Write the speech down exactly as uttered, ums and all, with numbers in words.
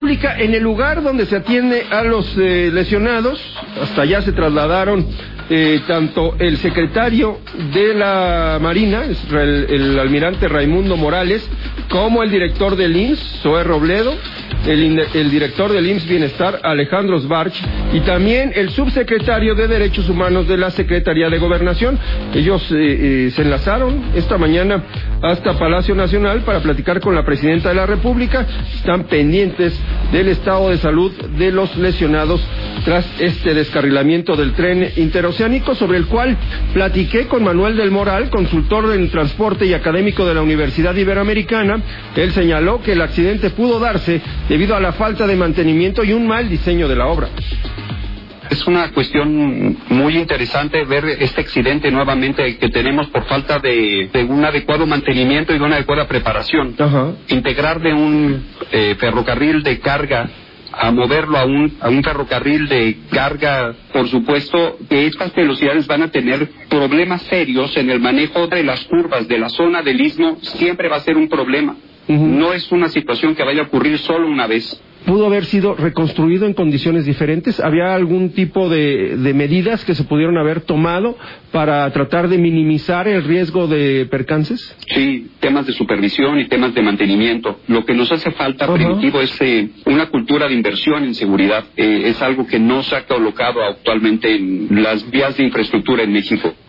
República, en el lugar donde se atiende a los eh, lesionados, hasta allá se trasladaron eh, tanto el secretario de la Marina, el, el almirante Raimundo Morales, como el director del I M S S, Zoé Robledo, el, el director del I M S S Bienestar, Alejandro Sbarch, y también el subsecretario de Derechos Humanos de la Secretaría de Gobernación. Ellos eh, eh, se enlazaron esta mañana hasta Palacio Nacional para platicar con la presidenta de la República. Están pendientes del estado de salud de los lesionados tras este descarrilamiento del tren interoceánico, sobre el cual platiqué con Manuel del Moral, consultor en transporte y académico de la Universidad Iberoamericana. Él señaló que el accidente pudo darse debido a la falta de mantenimiento y un mal diseño de la obra. Es una cuestión muy interesante ver este accidente nuevamente que tenemos por falta de, de un adecuado mantenimiento y de una adecuada preparación. Ajá. Integrar de un eh, ferrocarril de carga a moverlo a un, a un ferrocarril de carga, por supuesto que estas velocidades van a tener problemas serios en el manejo de las curvas de la zona del istmo. Siempre va a ser un problema. Uh-huh. No es una situación que vaya a ocurrir solo una vez. ¿Pudo haber sido reconstruido en condiciones diferentes? ¿Había algún tipo de, de medidas que se pudieron haber tomado para tratar de minimizar el riesgo de percances? Sí, temas de supervisión y temas de mantenimiento. Lo que nos hace falta, uh-huh, Primitivo, es eh, una cultura de inversión en seguridad. Eh, es algo que no se ha colocado actualmente en las vías de infraestructura en México.